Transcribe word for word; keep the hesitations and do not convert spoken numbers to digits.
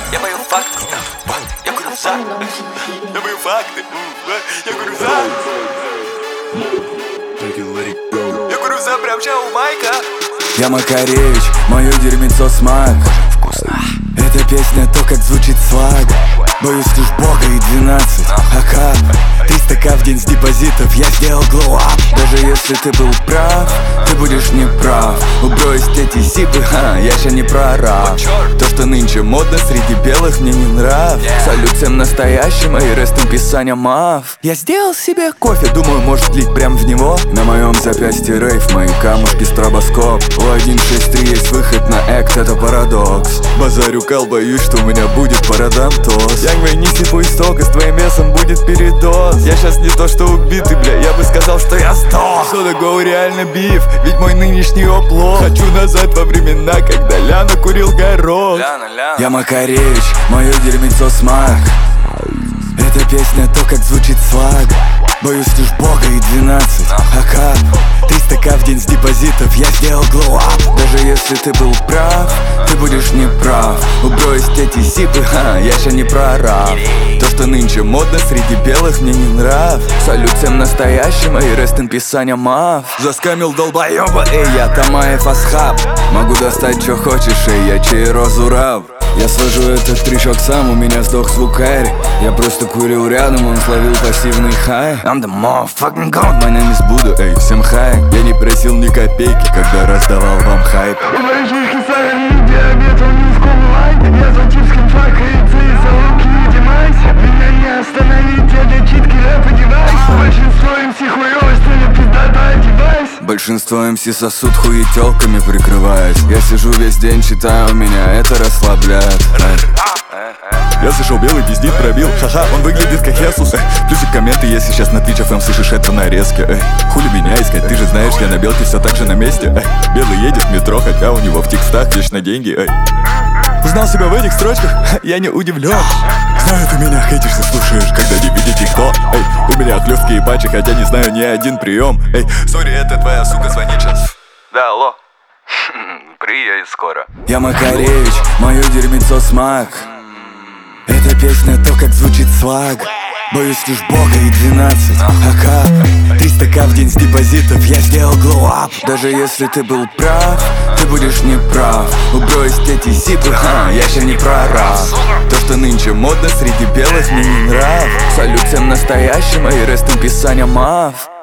Я пою факты, я говорю за. Я пою факты, я говорю за. Я говорю за, прям ща у Майка. Я Макаревич, мое дерьмецо смак. Вкусно. Эта песня то, как звучит слаг. Боюсь лишь Бога и двенадцать АК. Триста ка в день с депозитов, я сделал глоу-ап. Даже если ты был прав, ты будешь неправ. Убросить эти зипы, ха, я ща не про рап. То, что нынче модно среди белых, мне не нрав. Салют всем настоящим, и рест им писания мав. Я сделал себе кофе, думаю, может лить прям в него. На моем запястье рейв, мои камушки стробоскоп. У один шесть три есть выход на экт, это парадокс. Базарю кал, боюсь, что у меня будет парадонтоз. Янг, неси пуйсток, и с твоим весом будет передоз. Я щас не то что убитый, бля, я бы сказал, что я сдох. Что такое реально биф, ведь мой нынешний оплот. Хочу назад во времена, когда Ляна курил горох. Ляна, Ляна. Я Макаревич, мое дерьмецо смак. Эта песня то, как звучит слаг. Боюсь лишь Бога и двенадцать АК. Триста ка в день с депозитов, я сделал глоу-ап. Даже если ты был прав, ты будешь неправ. Убросить эти зипы, ха, я ща не про рап. То, что нынче модно среди белых, мне не нрав. Салют всем настоящим, и рест им писания мав. Заскамил долбоёба, эй, я Тамаев Асхаб. Могу достать, что хочешь, эй, я Чейрозу Раб. Я сложу этот трючок сам, у меня сдох звукарь. Я просто курил рядом, он словил пассивный хай. I'm the motherfucking god, my name is Buddha, эй, всем хай. Я не просил ни копейки, когда раздавал вам хайп. У мальчишки сахарный диабет, он не скулай. Я за чипским факой, ты за луки не демайся. Меня не остановить, я для читки рэп и девайс. Большинство эм си хуёво, что ли, пиздата девайс. Большинство эм си сосуд хуетёлками прикрываясь. Я сижу весь день, читаю, меня это расслабляет. Я слышал, белый пиздит, пробил. Ха-ха, он выглядит как Хесус. Плюсик комменты, если сейчас на Twitch эф эм слышишь это нарезки. Эй, хули меня искать, ты же знаешь, я на белке все так же на месте. Эй, белый едет в метро, хотя у него в текстах вечно деньги. Эй. Узнал себя в этих строчках, я не удивлен. Знаю, ты меня хейтишься, слушаешь, когда не видите кто. Эй, у меня хлёстки и патчи, хотя не знаю ни один прием. Эй, сори, это твоя сука звонит сейчас. Да, алло. Приедет скоро. Я Макаревич, мое дерьмецо смак. Эта песня то, как звучит слаг. Боюсь лишь Бога и двенадцать АК. Триста ка в день с депозитов, я сделал глоу-ап. Даже если ты был прав, ты будешь неправ. Убросить эти зипы, ха, я ща не про рап. То, что нынче модно среди белых, мне не нрав. Салют всем настоящим, и рест им писания мав.